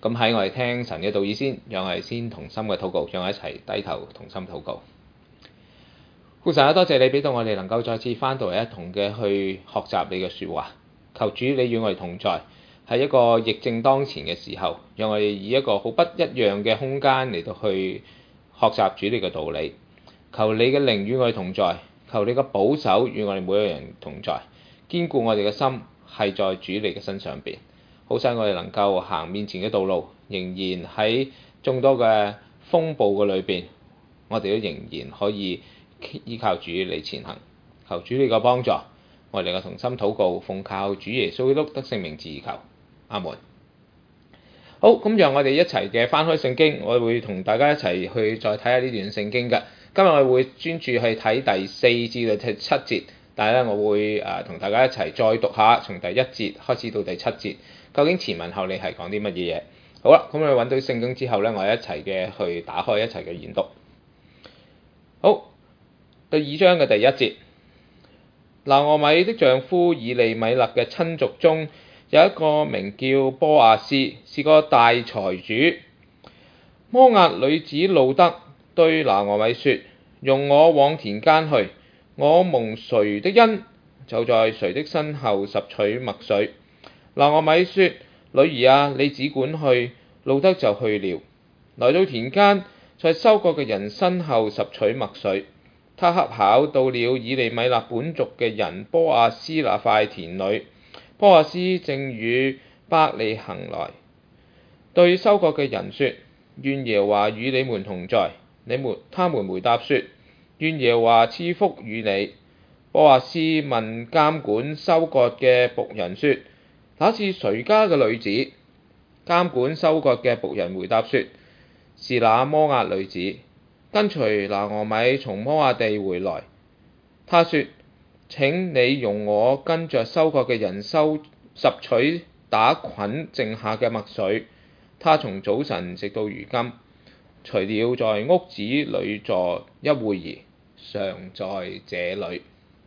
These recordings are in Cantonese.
咁喺我哋聽神嘅道以先，讓我哋先同心嘅禱告，讓我哋一齊低頭同心禱告。父神啊，多謝你俾到我哋能夠再次翻到嚟一同嘅去學習你嘅説話。求主你與我哋同在，喺一個疫症當前嘅時候，讓我哋以一個好不一樣嘅空間嚟到去學習主你嘅道理。求你嘅靈與我哋同在，求你嘅保守與我哋每一個人同在，堅固我哋嘅心係在主你嘅身上邊，好使我哋能夠行面前嘅道路，仍然喺眾多嘅風暴嘅裏邊，我哋都仍然可以依靠主你前行。求主你嘅幫助，我哋能夠同心禱告，奉靠主耶穌基督得聖名自求，阿門。好，咁讓我哋一齊嘅翻開聖經，我會同大家一齊去再睇下呢段聖經嘅。今日我會專注去睇第4至到第7節，但係咧我會同大家一齊再讀下，從第1節開始到第7節，究竟前文後理係講啲乜嘢嘢？好啦，咁我哋揾到聖經之後咧，我哋一齊嘅去打開一齊嘅研讀。好，第2章嘅第1節，拿俄米的丈夫以利米勒嘅親族中有一個名叫波阿斯，是個大財主。摩押女子路得對拿俄米說：容我往田間去，我蒙誰的恩，就在誰的身後拾取麥穗。拿俄米說：女兒啊，你只管去。路得就去了，來到田間，在收割嘅人身後拾取麥穗。他恰巧到了以利米勒本族嘅人波阿斯那塊田裏，波阿斯正與伯利恆來，對收割嘅人說：願耶和華與你們同在。他們回答說：願耶和華賜福與你。波阿斯問監管收割嘅僕人說：那是誰家嘅女子？監管收割嘅僕人回答說：是那摩押女子，跟隨拿俄米從摩押地回來。他說：請你容我跟着收割嘅人拾取打捆剩下嘅麥穗。他從早晨直到如今，除了在屋子裏坐一會兒，常在這裏。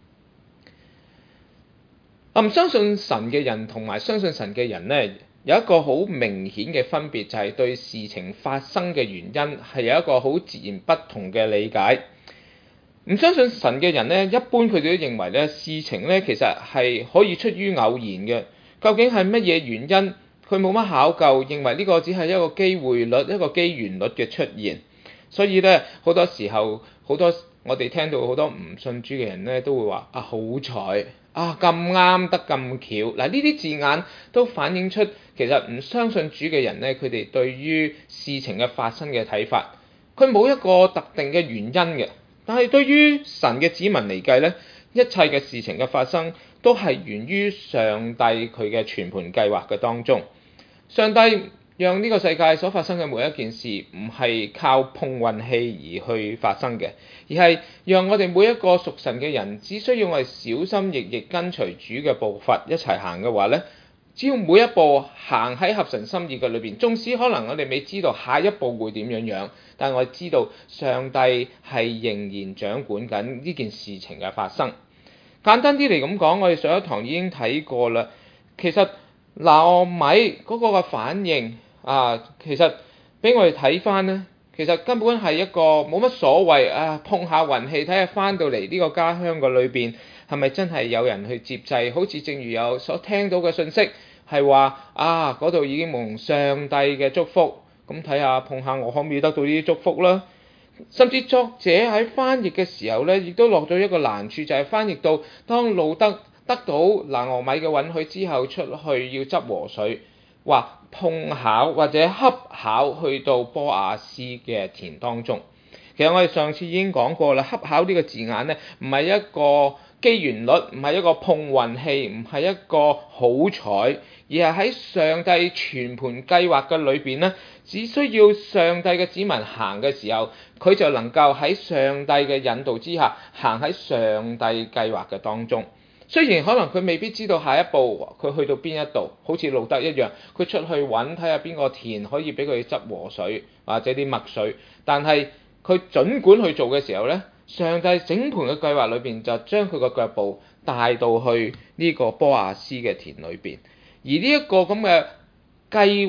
唔相信神嘅人同埋相信神嘅人呢，有一個好明顯嘅分別，就係對事情發生嘅原因係有一個好截然不同嘅理解。唔相信神嘅人呢，一般佢哋都認為呢，事情呢其實係可以出於偶然嘅。究竟係乜嘢原因？佢冇乜考究，認為呢個只係一個機會率、一個機緣率嘅出現。所以呢，好多時候我哋聽到好多唔信主嘅人呢，都會話：好彩咁啱得咁巧。嗱，呢啲字眼都反映出其實唔相信主嘅人呢，佢哋對於事情嘅發生嘅睇法，佢冇一個特定嘅原因嘅。但係對於神嘅子民嚟計呢，一切嘅事情嘅發生都係源於上帝佢嘅全盤計劃嘅當中。上帝讓呢個世界所發生嘅每一件事，唔係靠碰運氣而去發生嘅，而係讓我哋每一個屬神嘅人，只需要我哋小心翼翼跟隨主嘅步伐一齊行嘅話呢，只要每一步行喺合神心意嘅裏邊，縱使可能我哋未知道下一步會點樣，但我哋知道上帝係仍然掌管緊呢件事情嘅發生。簡單啲嚟咁講，我哋上一堂已經睇過啦。其實拿俄米嗰個嘅反應其實俾我哋睇翻呢，其實根本係一個冇乜所謂碰下運氣，睇下翻到嚟呢個家鄉嘅裏邊係咪真係有人去接濟。好似正如有所聽到嘅信息係話嗰度已經蒙上帝嘅祝福，咁睇下碰下我可唔可以得到呢啲祝福啦。甚至作者喺翻譯嘅時候呢，亦都落咗一個難處，就係翻譯到當路得到拿俄米嘅允許之後，出去要執禾穗，話碰巧或者恰巧去到波阿斯嘅田當中。其實我哋上次已經講過啦，恰巧呢個字眼呢，唔係一個機緣率，唔係一個碰運氣，唔係一個好彩，而係喺上帝全盤計劃嘅裏邊呢，只需要上帝嘅子民行嘅時候，佢就能夠喺上帝嘅引導之下行喺上帝計劃嘅當中。雖然可能佢未必知道下一步佢去到邊一度，好似路得一樣，佢出去揾睇下邊個田可以俾佢執禾穗或者啲麥穗，但係佢儘管去做嘅時候呢，上帝整盤嘅計劃裏邊就將佢個腳步帶到去呢個波阿斯嘅田裏邊。而呢一個咁嘅計劃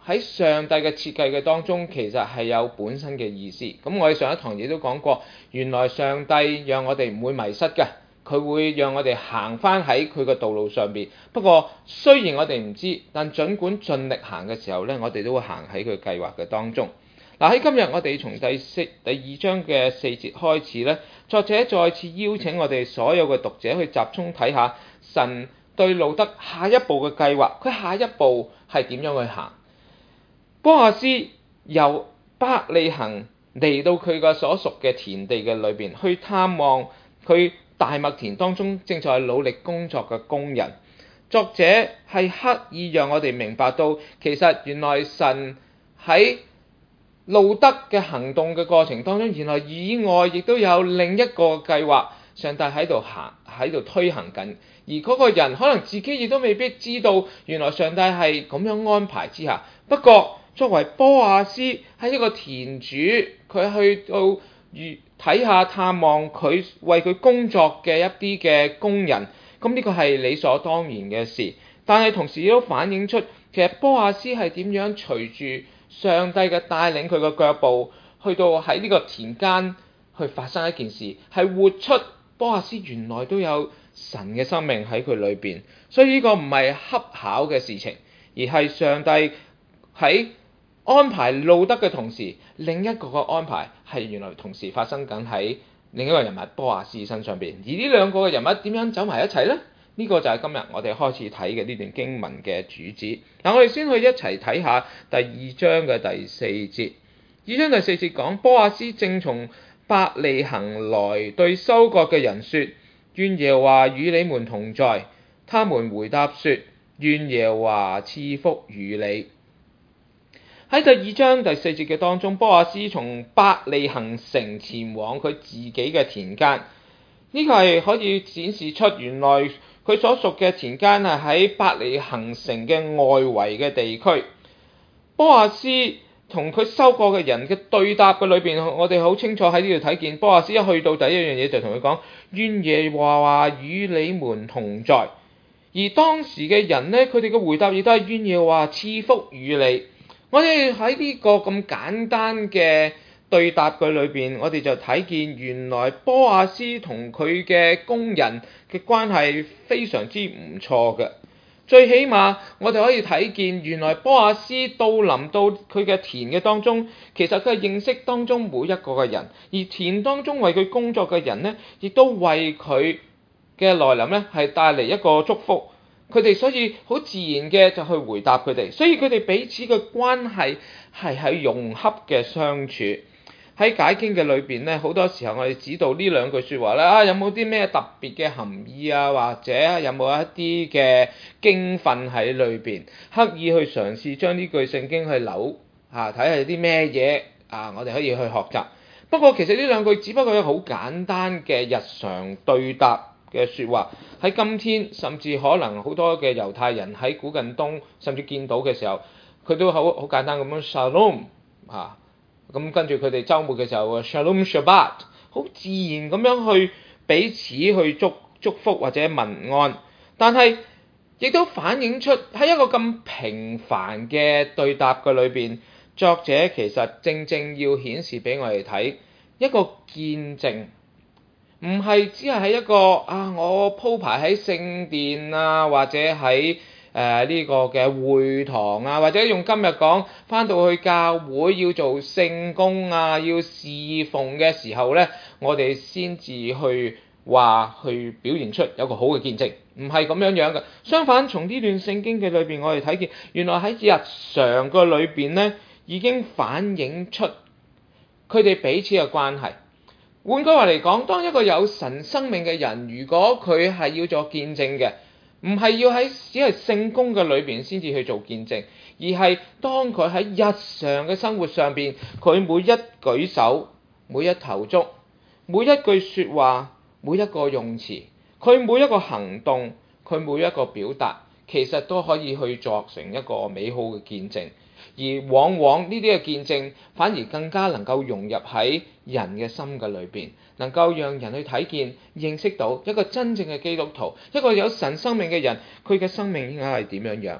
喺上帝嘅設計嘅當中，其實係有本身嘅意思。咁我哋上一堂亦都講過，原來上帝讓我哋唔會迷失嘅，佢會讓我哋行翻喺佢嘅道路上邊。不過雖然我哋唔知，但儘管盡力行嘅時候呢，我哋都會行喺佢計劃嘅當中。嗱，喺今日我哋從第二章嘅4節開始呢，作者再次邀請我哋所有嘅讀者去集中睇下神對路得下一步嘅計劃，佢下一步係點樣去行？波阿斯由伯利恆嚟到佢嘅所屬嘅田地嘅裏邊，去探望佢大麥田當中正在努力工作嘅工人。作者係刻意讓我哋明白到，其實原來神喺路得嘅行動嘅過程當中，原來以外亦都有另一個計劃，上帝喺度推行緊。而嗰個人可能自己亦都未必知道，原來上帝係咁樣安排之下。不過作為波阿斯喺一個田主，佢去到睇下探望佢為佢工作嘅一啲嘅工人，咁呢個係理所當然嘅事。但係同時亦都反映出，其實波阿斯係點樣隨住上帝嘅帶領佢嘅腳步，去到喺呢個田間去發生一件事，係活出波阿斯原來都有神嘅生命喺佢裏邊。所以呢個唔係恰巧嘅事情，而係上帝喺安排路得嘅同時，另一個嘅安排係原來同時發生緊喺另一個人物波阿斯身上邊。而呢兩個嘅人物點樣走埋一齊呢？呢個就係今日我哋開始睇嘅呢段經文嘅主旨。嗱，我哋先去一齊睇下第二章嘅第4節。二章第4節講，波阿斯正從伯利恆來，對收割嘅人說：願耶和華與你們同在。他們回答說：願耶和華賜福與你。喺第二章第4節嘅當中，波阿斯從伯利恆城前往佢自己嘅田間。呢個係可以展示出原來佢所屬嘅田間係喺伯利恆城嘅外圍嘅地區。波阿斯同佢收割嘅人嘅對答嘅裏邊，我哋好清楚喺呢度睇見，波阿斯一去到第一樣嘢就同佢講：願耶和華與你們同在。而當時嘅人呢，佢哋嘅回答亦都係願耶和華賜福與你。我哋喺呢個咁簡單嘅對答句裏邊，我哋就睇見原來波阿斯同佢嘅工人嘅關係非常之唔錯嘅。最起碼我哋可以睇見原來波阿斯到臨到佢嘅田嘅當中，其實佢係認識當中每一個嘅人，而田當中為佢工作嘅人呢，亦都為佢嘅來臨呢係帶嚟一個祝福。佢哋所以好自然嘅就去回答佢哋，所以佢哋彼此嘅關係係喺融洽嘅相處。喺解經嘅裏邊咧，好多時候我哋指導呢兩句説話咧，有冇啲咩特別嘅含義啊，或者有冇一啲嘅經訓喺裏邊，刻意去嘗試將呢句聖經去扭睇下有啲咩嘢我哋可以去學習。不過其實呢兩句只不過係好簡單嘅日常對答嘅説話，喺今天甚至可能好多嘅猶太人喺古近東甚至見到嘅時候，佢都好簡單咁樣 Shalom 咁跟住佢哋週末嘅時候 Shalom Shabbat， 好自然咁樣去彼此去祝福或者問安。但係亦都反映出喺一個咁平凡嘅對答嘅裏邊，作者其實正正要顯示俾我哋睇一個見證。唔係只係喺一個我鋪排喺聖殿或者喺呢個嘅會堂或者用今日講返到去教會要做聖工要侍奉嘅時候呢，我哋先至去表現出有個好嘅見證，唔係咁樣嘅。相反，從呢段聖經嘅裏邊，我哋睇見原來喺日常嘅裏邊呢，已經反映出佢哋彼此嘅關係。換句話嚟講，當一個有神生命嘅人，如果佢係要做見證嘅，唔係要喺只係聖工嘅裏邊先至去做見證，而係當佢喺日常嘅生活上邊，佢每一舉手、每一投足、每一句說話、每一個用詞，佢每一個行動、佢每一個表達，其實都可以去作成一個美好嘅見證。而往往呢啲嘅見證反而更加能夠融入喺人嘅心嘅裏邊，能夠讓人去睇見、認識到一個真正嘅基督徒，一個有神生命嘅人，佢嘅生命應該係點樣樣。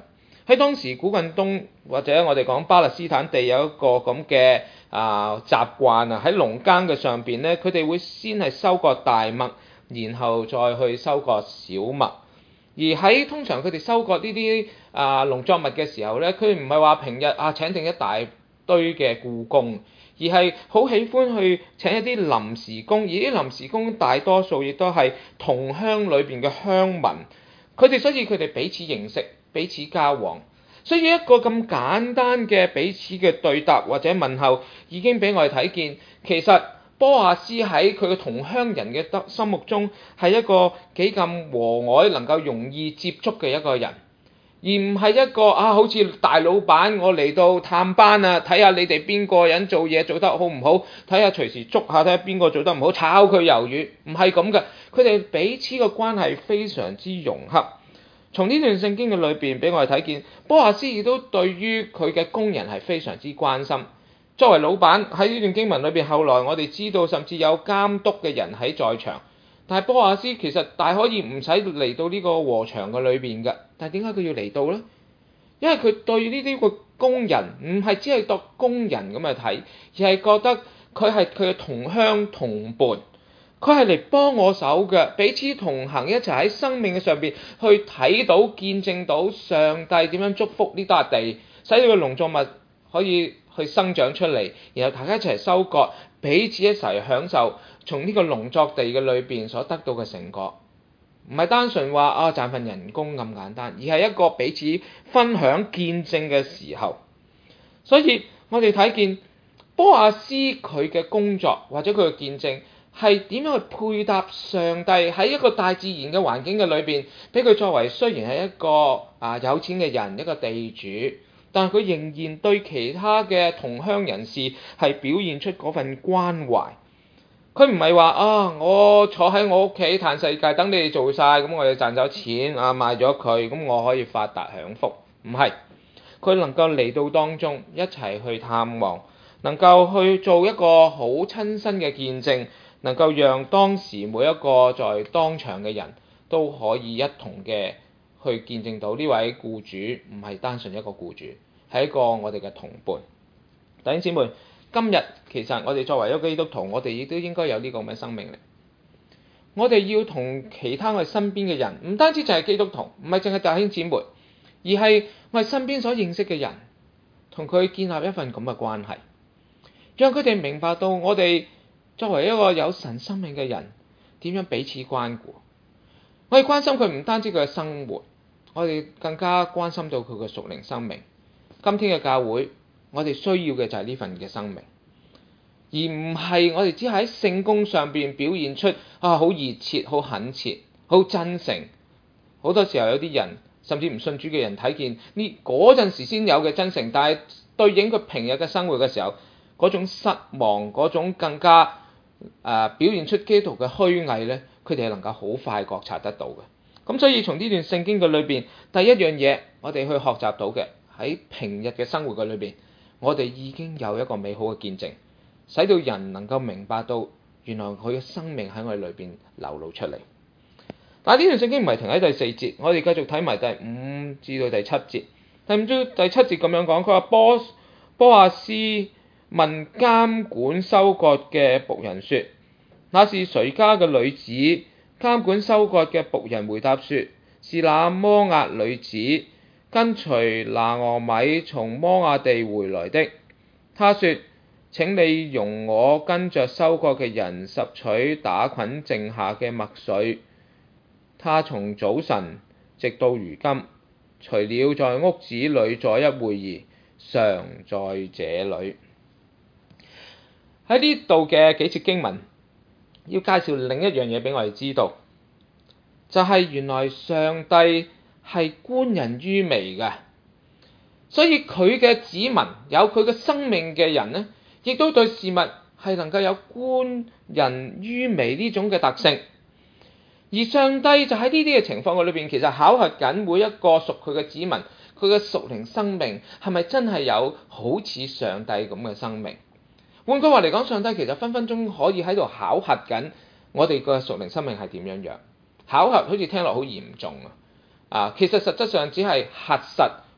喺當時古近東或者我哋講巴勒斯坦地有一個咁嘅習慣啊，喺農耕嘅上邊咧，佢哋會先係收割大麥，然後再去收割小麥。而喺通常佢哋收割呢啲農作物嘅時候咧，佢唔係話平日請定一大堆嘅僱工，而係好喜歡去請一啲臨時工，而啲臨時工大多數亦都係同鄉裏邊嘅鄉民，所以佢哋彼此認識，彼此交往。所以一個咁簡單嘅彼此嘅對答或者問候，已經俾我哋睇見，其實波亞斯喺佢嘅同鄉人嘅心目中係一個幾咁和藹，能夠容易接觸嘅一個人，而唔係一個好似大老闆，我嚟到探班啊，睇下你哋邊個人做嘢做得好唔好，睇下隨時捉下睇下邊個做得唔好，炒佢魷魚，唔係咁嘅。佢哋彼此嘅關係非常之融洽。從呢段聖經嘅裏邊俾我哋睇見，波亞斯亦都對於佢嘅工人係非常之關心。作為老闆，喺呢段經文裏邊，後來我哋知道甚至有監督嘅人喺在場，但係波亞斯其實大可以唔使嚟到呢個禾場嘅裏邊嘅，但係點解佢要嚟到呢？因為佢對呢啲個工人唔係只係當工人咁去睇，而係覺得佢係佢嘅同鄉同伴。佢係嚟幫我手嘅，彼此同行，一齊喺生命嘅上邊去睇到、見證到上帝點樣祝福呢笪地，使到個農作物可以去生長出嚟，然後大家一齊收割，彼此一齊享受從呢個農作地嘅裏邊所得到嘅成果。唔係單純話賺份人工咁簡單，而係一個彼此分享見證嘅時候。所以我哋睇見波亞斯佢嘅工作或者佢嘅見證，係點樣去配搭上帝喺一個大自然嘅環境嘅裏邊，俾佢作為雖然係一個有錢嘅人，一個地主，但係佢仍然對其他嘅同鄉人士係表現出嗰份關懷。佢唔係話我坐喺我屋企嘆世界，等你哋做晒，咁我哋賺咗錢賣咗佢，咁我可以發達享福。唔係，佢能夠嚟到當中一齊去探望，能夠去做一個好親身嘅見證，能夠讓當時每一個在當場嘅人都可以一同嘅去見證到呢位僱主唔係單純一個僱主，係一個我哋嘅同伴。弟兄姊妹，今日其實我哋作為一個基督徒，我哋亦都應該有呢個咁嘅生命力。我哋要同其他我哋身邊嘅人，唔單止就係基督徒，唔係淨係弟兄姊妹，而係我哋身邊所認識嘅人，同佢建立一份咁嘅關係，讓佢哋明白到我哋作為一個有神生命嘅人，點樣彼此關顧。我哋關心佢唔單止佢嘅生活，我哋更加關心到佢嘅屬靈生命。今天嘅教會，我哋需要嘅就係呢份嘅生命，而唔係我哋只係喺聖工上邊表現出好熱切、好懇切、好真誠。好多時候有啲人甚至唔信主嘅人睇見呢嗰陣時先有嘅真誠，但係對應佢平日嘅生活嘅時候，嗰種失望，嗰種更加表現出基督徒嘅虛偽呢，佢哋係能夠好快覺察得到嘅。咁所以從呢段聖經嘅裏邊，第一樣嘢我哋去學習到嘅，喺平日嘅生活嘅裏邊，我哋已經有一個美好嘅見證，使到人能夠明白到原來佢嘅生命喺我哋裏邊流露出嚟。但係呢段聖經唔係停喺第4節，我哋繼續睇埋第5至到第7節。第5至第7節咁樣講，佢話波亞斯問監管收割嘅僕人說：那是誰家嘅女子？監管收割嘅僕人回答說：是那摩押女子，跟隨拿俄米從摩押地回來的。他說：請你容我跟着收割嘅人拾取打捆剩下嘅麥穗。他從早晨直到如今，除了在屋子裏坐一會兒，常在這裏。喺呢度嘅幾節經文要介紹另一樣嘢俾我哋知道，就係原來上帝係觀人於微嘅，所以佢嘅子民，有佢嘅生命嘅人呢，亦都對事物係能夠有觀人於微呢種嘅特性。而上帝就喺呢啲嘅情況嘅裏邊，其實考核緊每一個屬佢嘅子民，佢嘅屬靈生命係咪真係有好似上帝咁嘅生命？換句話嚟講，上帝其實分分鐘可以喺度考核緊我哋嘅屬靈生命係點樣。考核好似聽落好嚴重其實實質上只係核實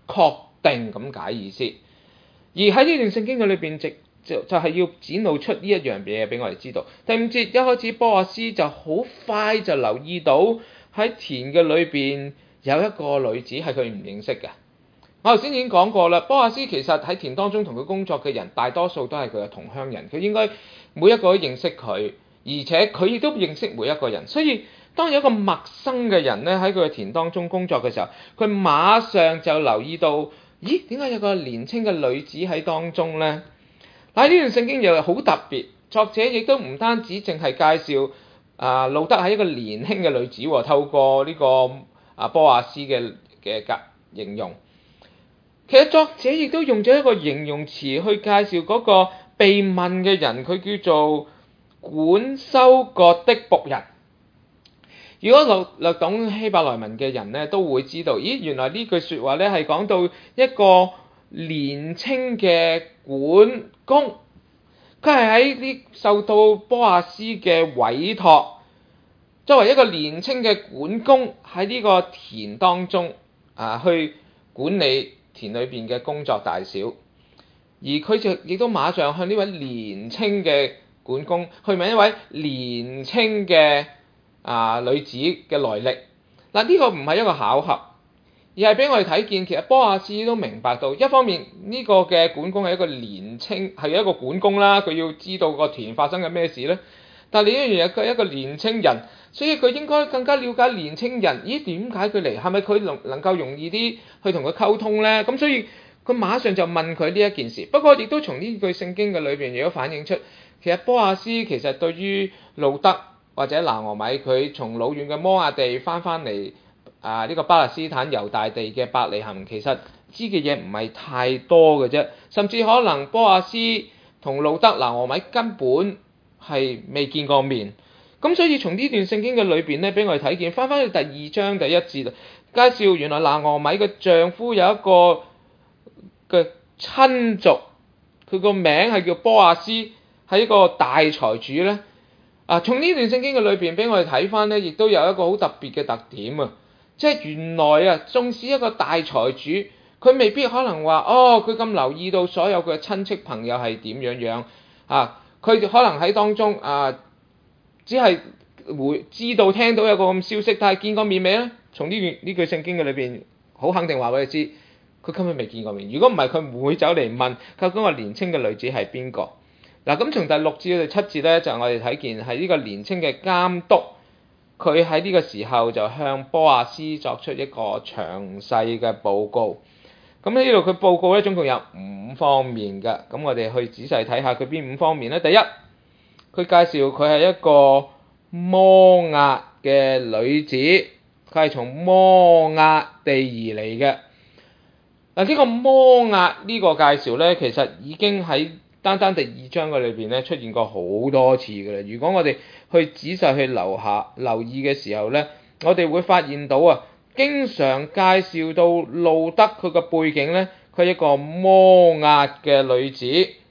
確定咁解意思。而喺呢段聖經嘅裏邊，就係要展露出呢一樣嘢俾我哋知道。第5節一開始，波阿斯就好快就留意到喺田嘅裏邊有一個女子係佢唔認識嘅。我頭先已經講過啦，波阿斯其實喺田當中同佢工作嘅人，大多數都係佢嘅同鄉人，佢應該每一個都認識佢，而且佢亦都認識每一個人。所以當有一個陌生嘅人咧喺佢嘅田當中工作嘅時候，佢馬上就留意到，咦，點解有個年輕嘅女子喺當中呢？喺呢段聖經又好特別，作者亦都唔單止淨係介紹路德係一個年輕嘅女子，透過呢個波阿斯嘅形容。其實作者亦都用咗一個形容詞去介紹嗰個被問嘅人，佢叫做管收割的僕人。如果略懂希伯來文嘅人咧，都會知道，咦，原來呢句説話咧係講到一個年青嘅管工，佢係喺呢受到波阿斯嘅委託，作為一個年青嘅管工喺呢個田當中去管理田裏邊嘅工作大小，而佢就亦都馬上向呢位年青嘅管工去問一位年青嘅女子嘅來歷。呢個唔係一個巧合，而係俾我哋睇見，其實波阿斯都明白到，一方面呢個嘅管工係一個年青，係一個管工啦，佢要知道個田發生緊咩事咧。但係另一樣嘢，佢係一個年青人，所以佢應該更加了解年青人。咦，點解佢嚟？係咪佢能夠容易啲去同佢溝通咧？咁所以佢馬上就問佢呢一件事。不過亦都從呢句聖經嘅裏邊，亦都反映出其實波阿斯其實對於路德或者拿俄米，佢從老遠嘅摩亞地翻嚟呢個巴勒斯坦猶大地嘅伯利恆，其實知嘅嘢唔係太多嘅啫。甚至可能波阿斯同路德、拿俄米根本係未見過面。咁所以從呢段聖經嘅裏邊咧，俾我哋睇見，翻去第2章第1節，介紹原來拿俄米嘅丈夫有一個嘅親族，佢個名係叫波阿斯，係一個大財主咧。從呢段聖經嘅裏邊，俾我哋睇翻咧，亦都有一個好特別嘅特點啊！即係原來縱使一個大財主，佢未必可能話佢咁留意到所有佢嘅親戚朋友係點樣佢可能喺當中只係會知道聽到有個咁消息，但係見過面未咧？從呢句聖經嘅裏邊，好肯定話俾你知，佢根本未見過面。如果唔係，佢唔會走嚟問究竟個年青嘅女子係邊個。咁從第6至到第7節咧，就我哋睇見係呢個年青嘅監督，佢喺呢個時候就向波阿斯作出一個詳細嘅報告。咁喺呢度佢報告咧總共有5方面嘅，咁我哋去仔細睇下佢邊5方面咧。第一，佢介紹佢係一個摩押嘅女子，佢係從摩押地而嚟嘅。呢個摩押呢個介紹咧，其實已經喺單第2章嘅裏邊咧出現過好多次嘅啦。如果我哋去仔細去留意嘅時候咧，我哋會發現到經常介紹到路德佢個背景咧，佢係一個摩押嘅女子，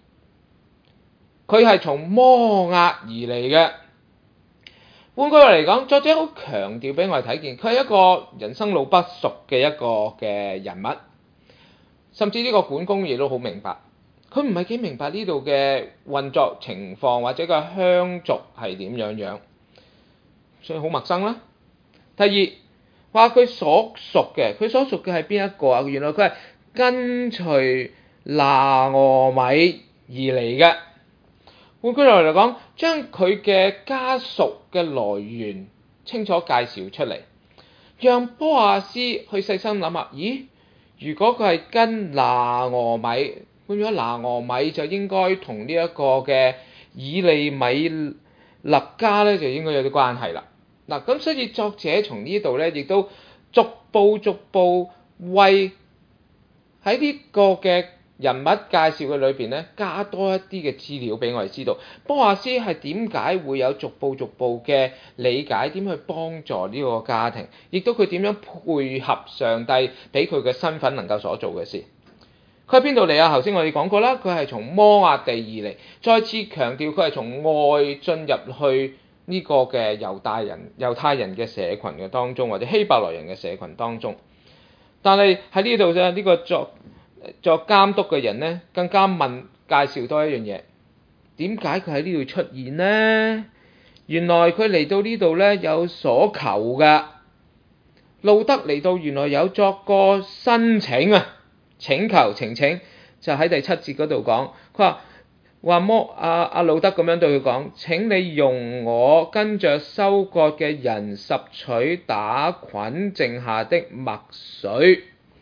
佢係從摩押而嚟嘅。換句話嚟講，作者好強調俾我哋睇見，佢係一個人生路不熟嘅一個嘅人物，甚至呢個管工亦都好明白。佢唔係幾明白呢度嘅運作情況或者個鄉族係點樣，所以好陌生啦。第二，話佢所屬嘅係邊一個原來佢係跟隨拿俄米而嚟嘅。換句話嚟講，將佢嘅家屬嘅來源清楚介紹出嚟，讓波阿斯去細心諗下，咦，如果佢係跟拿俄米，換咗拿俄米就應該同呢一個嘅以利米勒家咧就應該有啲關係啦。咁所以作者從呢度咧亦都逐步為喺呢個嘅人物介紹嘅裏邊咧加多一啲嘅資料俾我哋知道，波阿斯係點解會有逐步嘅理解，點去幫助呢個家庭，亦都佢點樣配合上帝俾佢嘅身份能夠所做嘅事。佢喺邊度嚟啊？頭先我哋講過啦，佢係從摩押地而嚟，再次強調佢係從外進入去呢個嘅猶太人嘅社群嘅當中，或者希伯來人嘅社群當中。 但係喺呢度啫，呢個作監督嘅人呢，更加介紹多一樣嘢。點解佢喺呢度出現呢？原來佢嚟到呢度呢，有所求㗎。路德嚟到原來有作個申請啊，請求呈請，就喺第7節嗰度講，佢話路德咁樣對佢講：請你容我跟着收割嘅人拾取打捆剩下的麥穗。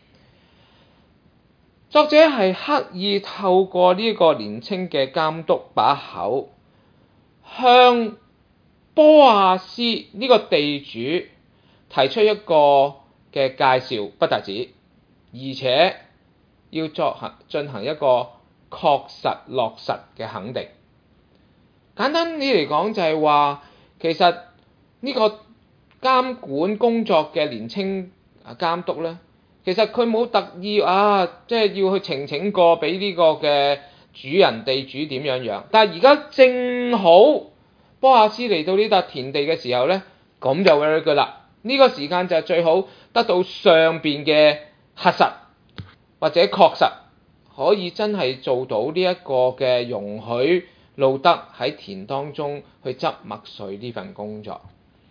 作者係刻意透過呢個年青嘅監督把口，向波亞斯呢個地主提出一個嘅介紹，不特止，而且要進行一個確實落實嘅肯定。簡單啲嚟講就係話，其實呢個監管工作嘅年青監督呢，其實佢冇特意即係要去呈請過俾呢個嘅主人地主點樣。但係而家正好波亞斯嚟到呢笪田地嘅時候呢，咁就 very good 啦。呢個時間就係最好得到上邊嘅核實或者確實，可以真係做到呢一個嘅容許路德喺田當中去執麥穗呢份工作。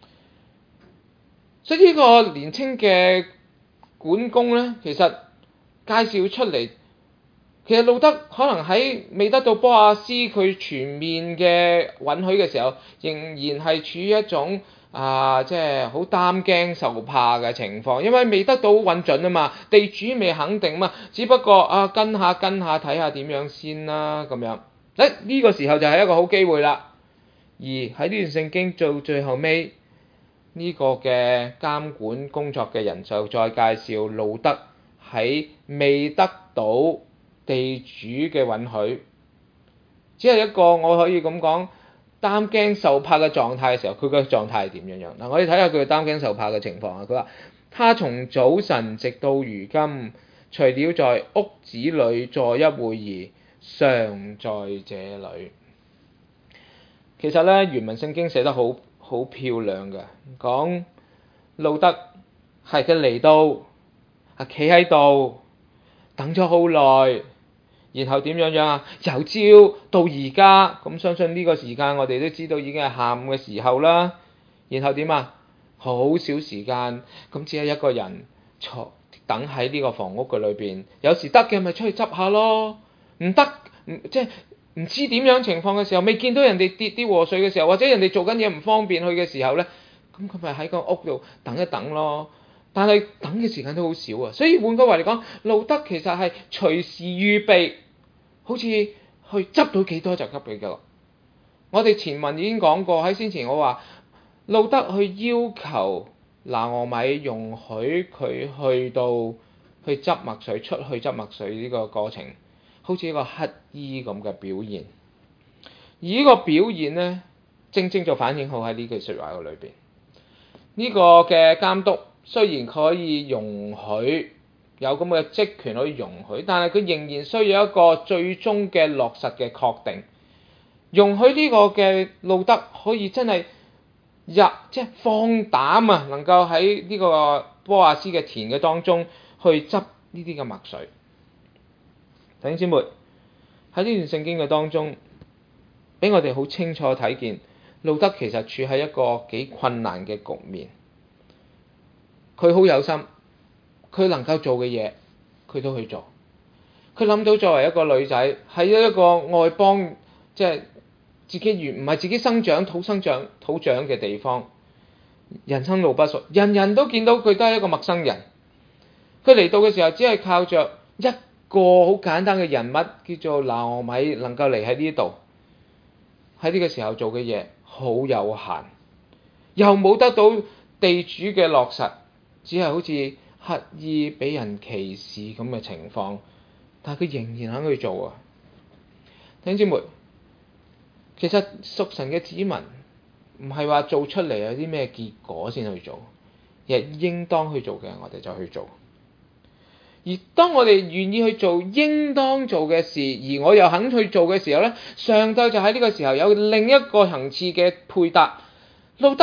所以呢個年青嘅管工呢，其實介紹出嚟，其實路德可能喺未得到波亞斯佢全面嘅允許嘅時候，仍然係處於一種即係好擔驚受怕嘅情況，因為未得到允准啊嘛，地主未肯定嘛，只不過跟下睇下點樣先啦咁樣。呢個時候就係一個好機會啦。而喺呢段聖經做最後尾呢個嘅監管工作嘅人就再介紹路德喺未得到地主嘅允許，只係一個我可以咁講擔驚受怕嘅狀態嘅時候，佢嘅狀態係點樣？嗱，我哋睇下佢擔驚受怕嘅情況啊。佢話：他從早晨直到如今，除了在屋子裏坐一會兒，常在這裏。其實呢，原文聖經寫得好漂亮嘅，講路德係佢嚟到，企喺度等咗好耐，然後點樣啊？由朝到而家，咁相信呢個時間我哋都知道已經係下午嘅時候啦。然後點啊？好少時間，咁只係一個人坐等喺呢個房屋嘅裏邊。有時得嘅咪出去執下咯，唔得即係唔知點樣情況嘅時候，未見到人哋跌啲禾穗嘅時候，或者人哋做緊嘢唔方便去嘅時候呢，咁佢咪喺個屋度等一等咯。但係等嘅時間都好少啊，所以換句話嚟講，路德其實係隨時預備，好似去執到幾多就執幾多。我哋前文已經講過，喺先前我話路德去要求拿俄米容許佢去執麥穗，出去執麥穗呢個過程，好似一個乞衣咁嘅表現。而呢個表現呢，正正就反映好喺呢句説話嘅裏邊。呢個嘅監督雖然可以容許有咁嘅職權可以容許，但係佢仍然需要一個最終嘅落實嘅確定，容許呢個嘅路德可以真係即係放膽啊，能夠喺呢個波亞斯嘅田嘅當中去執呢啲嘅麥穗。弟兄姊妹，喺呢段聖經嘅當中，俾我哋好清楚睇見路德其實處喺一個幾困難嘅局面。佢好有心，佢能夠做嘅嘢，佢都去做。佢諗到作為一個女仔喺一個外邦，即係自己唔係自己生長土長嘅地方，人生路不熟，人人都見到佢都係一個陌生人。佢嚟到嘅時候，只係靠着一個好簡單嘅人物叫做拿俄米，能夠嚟喺呢度，喺呢個時候做嘅嘢好有限，又冇得到地主嘅落實，只係好似乞衣俾人歧視咁嘅情況，但係佢仍然肯去做啊！弟兄姊妹，其實屬神嘅子民唔係話做出嚟有啲咩結果先去做，而係應當去做嘅，我哋就去做。而當我哋願意去做應當做嘅事，而我又肯去做嘅時候呢，上帝就喺呢個時候有另一個層次嘅配搭。路德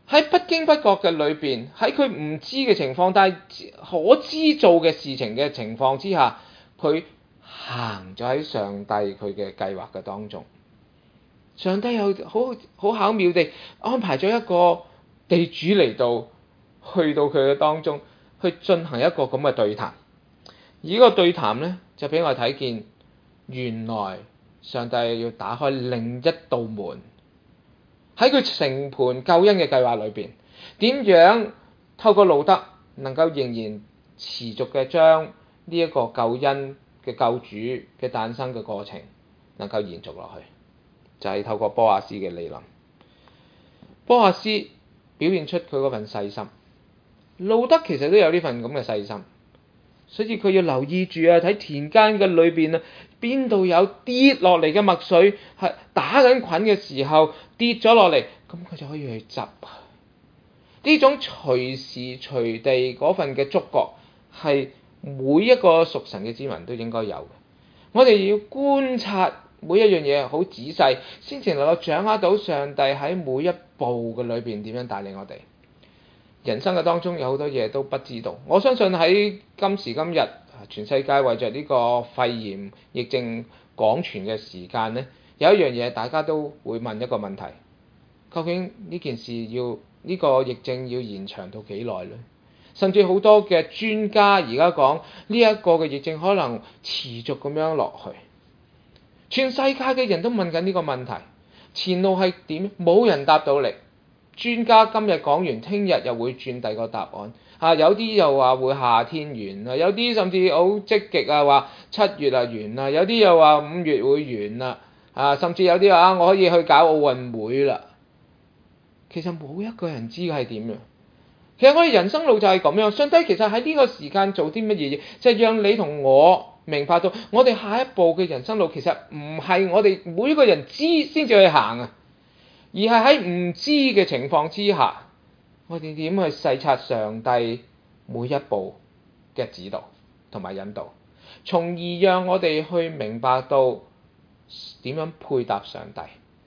喺不經不覺嘅裏邊，喺佢唔知嘅情況，但係可知做嘅事情嘅情況之下，佢行咗喺上帝佢嘅計劃嘅當中。上帝又好巧妙地安排咗一個地主嚟到，去到佢嘅當中，去進行一個咁嘅對談。而呢個對談呢，就俾我睇見，原來上帝要打開另一道門，喺佢成盤救恩嘅計劃裏邊，點樣透過路得能夠仍然持續嘅將呢一個救恩嘅救主嘅誕生嘅過程能夠延續落去，就係透過波阿斯嘅嚟臨。波阿斯表現出佢嗰份細心，路得其實都有呢份咁嘅細心，所以佢要留意住啊，睇田間嘅裏邊啊，邊度有跌落嚟嘅麥穗，係打緊菌嘅時候跌咗落嚟，咁佢就可以去執。呢種隨時隨地嗰份嘅觸覺，係每一個屬神嘅子民都應該有嘅。我哋要觀察每一樣嘢好仔細，先至能夠掌握到上帝喺每一步嘅裏邊點樣帶領我哋。人生嘅當中有好多嘢都不知道，我相信喺今時今日全世界為着呢個肺炎疫症廣傳嘅時間呢，有一樣嘢大家都會問一個問題：究竟呢件事呢個疫症要延長到幾耐呢？甚至好多嘅專家而家講呢一個嘅疫症可能持續咁樣落去，全世界嘅人都問緊呢個問題，前路係點？冇人答到嚟。專家今日講完，聽日又會轉第二個答案。有啲又話會夏天完啦，有啲甚至好積極啊，話7月完啦，有啲又話5月會完啦。甚至有啲話我可以去搞奧運會啦。其實冇一個人知係點樣。其實我哋人生路就係咁樣。上帝其實喺呢個時間做啲乜嘢嘢，就係讓你同我明白到，我哋下一步嘅人生路其實唔係我哋每一個人知先至去行啊。而係喺唔知嘅情況之下，我哋點去細察上帝每一步嘅指導同埋引導，從而讓我哋去明白到點樣配搭上帝。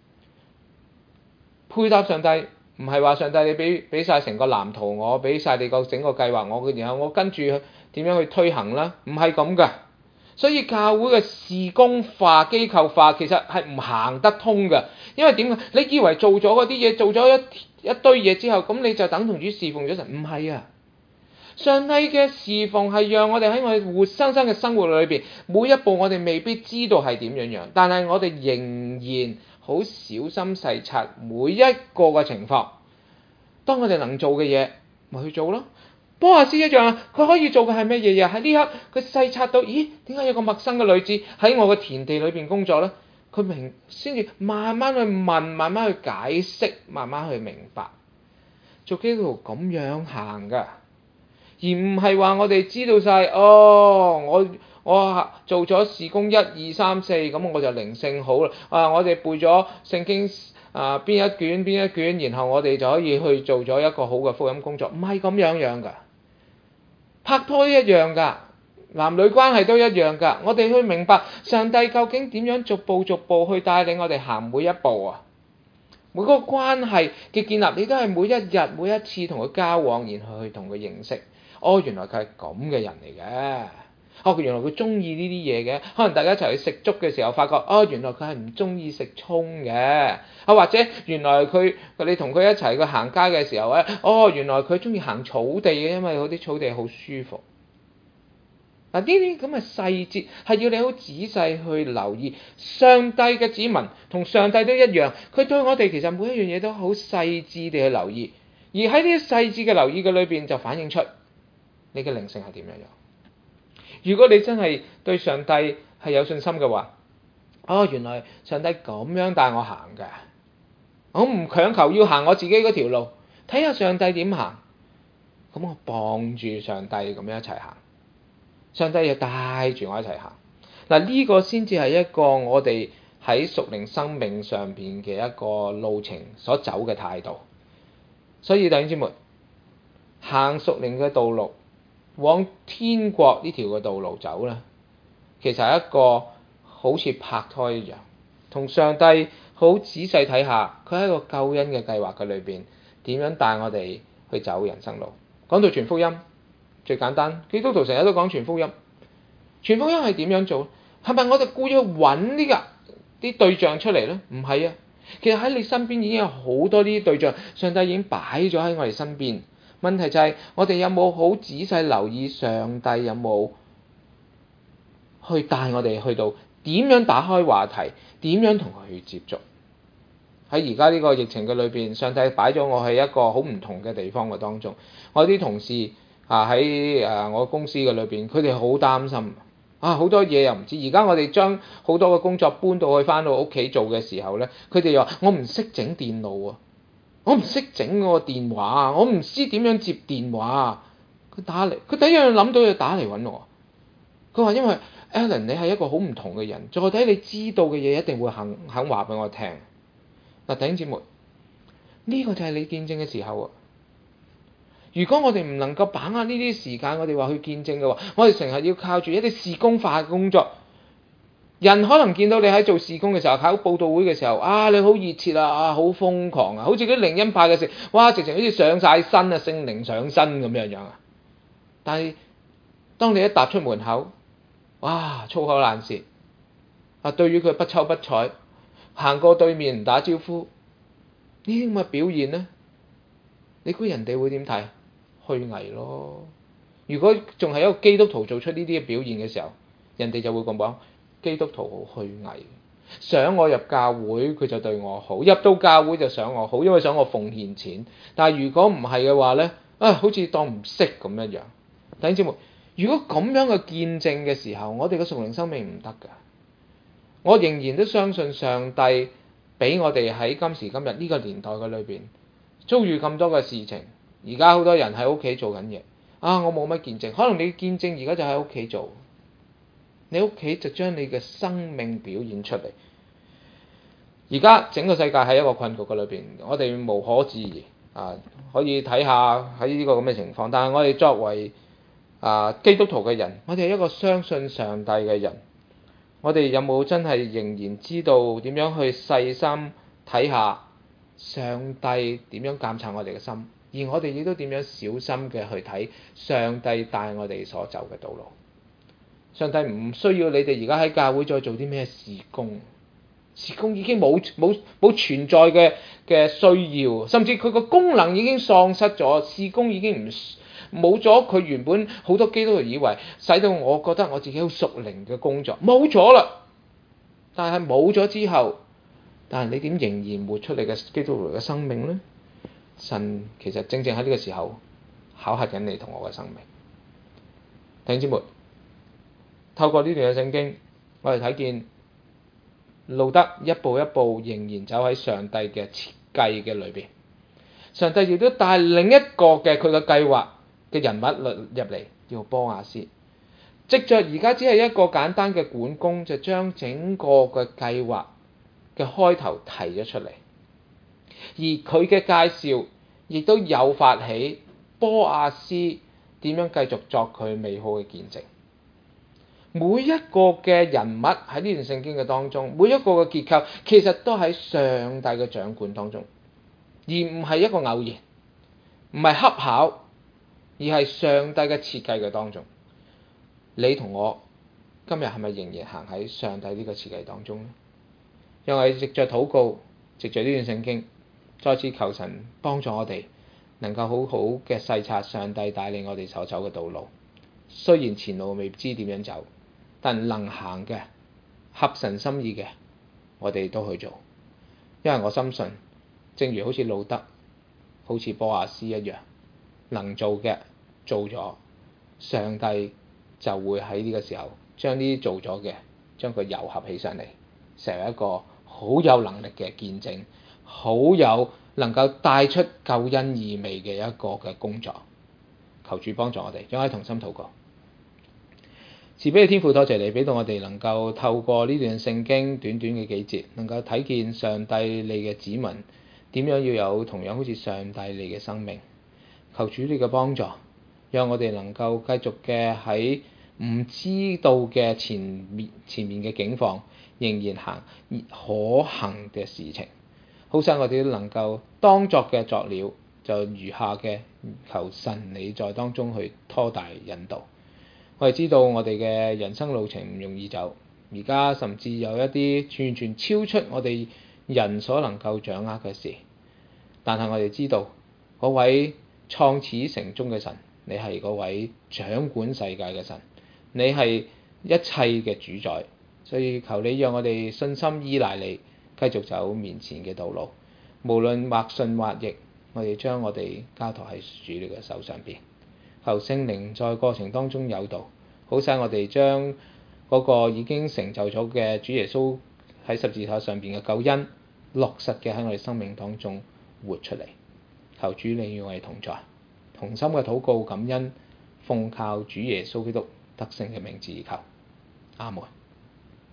配搭上帝唔係話上帝你俾晒成個藍圖我，俾晒你個整個計劃我，然後我跟住點樣去推行啦？唔係咁㗎。所以教會嘅事工化、機構化其實係唔行得通嘅，因為點解？你以為做咗嗰啲嘢，做咗一堆嘢之後，咁你就等同於侍奉咗神？唔係啊！上帝嘅侍奉係讓我哋喺我哋活生生嘅生活裏邊，每一步我哋未必知道係點樣，但係我哋仍然好小心細察每一個嘅情況。當我哋能做嘅嘢，咪去做咯。波阿斯一樣啊，佢可以做嘅係咩嘢？喺呢刻佢細察到，咦？點解有個陌生嘅女子喺我嘅田地裏邊工作呢？佢明先至慢慢去問，慢慢去解釋，慢慢去明白。做基督徒咁樣行㗎，而唔係話我哋知道晒我做咗事工1、2、3、4，咁我就靈性好啦。我哋背咗聖經邊一卷，然後我哋就可以去做咗一個好嘅福音工作，唔係咁樣㗎。拍拖一樣㗎，男女關係都一樣㗎。我哋去明白上帝究竟點樣逐步去帶領我哋行每一步啊！每個關係嘅建立，你都係每一日每一次同佢交往，然後去同佢認識。原來佢係咁嘅人嚟嘅。原來佢中意呢啲嘢嘅。可能大家一齊去食粥嘅時候，發覺原來佢係唔中意食葱嘅。或者原來你同佢一齊去行街嘅時候咧，原來佢中意行草地嘅，因為嗰啲草地好舒服。嗱，呢啲咁嘅細節係要你好仔細去留意。上帝嘅子民同上帝都一樣，佢對我哋其實每一樣嘢都好細緻地去留意。而喺呢啲細緻嘅留意嘅裏邊，就反映出你嘅靈性係點樣樣。如果你真係對上帝係有信心嘅話，原來上帝咁樣帶我行嘅，我唔強求要行我自己嗰條路，睇下上帝點行，咁我傍住上帝咁樣一齊行，上帝又帶住我一齊行。嗱，呢個先至係一個我哋喺屬靈生命上邊嘅一個路程所走嘅態度。所以弟兄姊妹，行屬靈嘅道路，往天國呢條嘅道路走啦，其實係一個好似拍拖一樣，同上帝好仔細睇下，佢喺個救恩嘅計劃嘅裏邊點樣帶我哋去走人生路。講到傳福音，最簡單，基督徒成日都講傳福音。傳福音係點樣做？係咪我哋故意去揾呢啲對象出嚟呢？唔係啊，其實喺你身邊已經有好多呢啲對象，上帝已經擺咗喺我哋身邊。問題就係我哋有冇好仔細留意上帝有冇去帶我哋去到點樣打開話題，點樣同佢去接觸。喺而家呢個疫情嘅裏邊，上帝擺咗我喺一個好唔同嘅地方嘅當中。我啲同事喺我公司嘅裏邊，佢哋好擔心好多嘢又唔知。而家我哋將好多嘅工作搬到去翻到屋企做嘅時候呢，佢哋又話我唔識整電腦啊，我唔識整個電話啊，我唔知點樣接電話啊。佢打嚟，佢第一樣諗到就打嚟揾我。佢話因為 Alan 你係一個好唔同嘅人，再睇你知道嘅嘢一定會肯話俾我聽。嗱，弟兄姊妹，呢個就係你見證嘅時候啊！如果我哋唔能夠把握呢啲時間，我哋話去見證嘅話，我哋成日要靠住一啲事工化嘅工作。人可能見到你喺做事工嘅時候，考佈道會嘅時候，你好熱切啊，好瘋狂啊，好似啲靈恩派嘅時，哇，直情好似上晒身啊，聖靈上身咁樣啊！但係當你一踏出門口，哇，粗口爛舌對於佢不瞅不睬，行過對面唔打招呼，呢啲咁嘅表現呢，你估人哋會點睇？虛偽咯。如果仲係一個基督徒做出呢啲嘅表現嘅時候，人哋就會咁講：基督徒好虛偽，想我入教會佢就對我好，入到教會就想我好，因為想我奉獻錢。但係如果唔係嘅話呢，好似當唔識咁一樣。弟兄姊妹，如果咁樣嘅見證嘅時候，我哋嘅屬靈生命唔得㗎。我仍然都相信上帝俾我哋喺今時今日呢個年代嘅裏邊遭遇咁多嘅事情。而家好多人喺屋企做緊嘢，我冇乜見證。可能你見證而家就喺屋企做，你屋企就將你嘅生命表現出嚟。而家整個世界喺一個困局嘅裏邊，我哋無可置疑可以睇下喺呢個咁嘅情況。但係我哋作為基督徒嘅人，我哋係一個相信上帝嘅人。我哋有冇真係仍然知道點樣去細心睇下上帝點樣監察我哋嘅心，而我哋亦都點樣小心嘅去睇上帝帶我哋所走嘅道路。上帝唔需要你哋而家喺教會再做啲咩事工，事工已經冇存在嘅需要，甚至佢個功能已經喪失咗，事工已經冇咗佢原本好多基督徒以為使到我覺得我自己好屬靈嘅工作冇咗啦。但係冇咗之後，但係你點仍然活出你嘅基督徒嘅生命呢？神其實正正喺呢個時候考核緊你同我嘅生命。弟兄姊妹，透過呢段嘅聖經，我哋睇見路得一步一步仍然走喺上帝嘅設計嘅裏邊。上帝亦都帶另一個嘅佢嘅計劃嘅人物入嚟，叫波亞斯。藉着而家只係一個簡單嘅管工，就將整個嘅計劃嘅開頭提咗出嚟，而佢嘅介紹亦都誘發起波亞斯點樣繼續作佢美好嘅見證。每一個嘅人物喺呢段聖經嘅當中，每一個嘅結構其實都喺上帝嘅掌管當中，而唔係一個偶然，唔係恰巧，而係上帝嘅設計嘅當中。你同我今日係咪仍然行喺上帝呢個設計當中呢？讓我哋藉着禱告，藉着呢段聖經，再次求神幫助我哋，能夠好好嘅細察上帝帶領我哋所走嘅道路。雖然前路未知點樣走，但能行嘅、合神心意嘅，我哋都去做。因為我深信，正如好似路得、好似波亞斯一樣，能做嘅做咗，上帝就會喺呢個時候將呢啲做咗嘅，將佢糅合起上嚟，成為一個好有能力嘅見證，好有能夠帶出救恩意味嘅一個嘅工作。求主幫助我哋，讓我哋同心禱告。慈悲嘅天父，多謝你俾到我哋能夠透過呢段聖經短短嘅幾節，能夠睇見上帝你嘅子民點樣要有同樣好似上帝你嘅生命。求主你嘅幫助，讓我哋能夠繼續嘅喺唔知道嘅前面嘅境況，仍然行可行嘅事情，好使我哋都能夠當作嘅作了， 就餘下嘅求神你在當中去拖帶引導。我哋知道我哋嘅人生路程唔容易走，而家甚至有一啲完全超出我哋人所能夠掌握嘅事，但係我哋知道嗰位創始成終嘅神，你係嗰位掌管世界嘅神，你係一切嘅主宰，所以求你讓我哋信心依賴你，繼續走面前嘅道路，無論或順或逆，我哋將我哋交託喺主你嘅手上邊。求聖靈在過程當中誘導，好使我哋將嗰個已經成就咗嘅主耶穌喺十字架上邊嘅救恩落實嘅喺我哋生命當中活出嚟。求主你與我哋同在，同心嘅禱告感恩，奉靠主耶穌基督得勝嘅名字而求，阿門。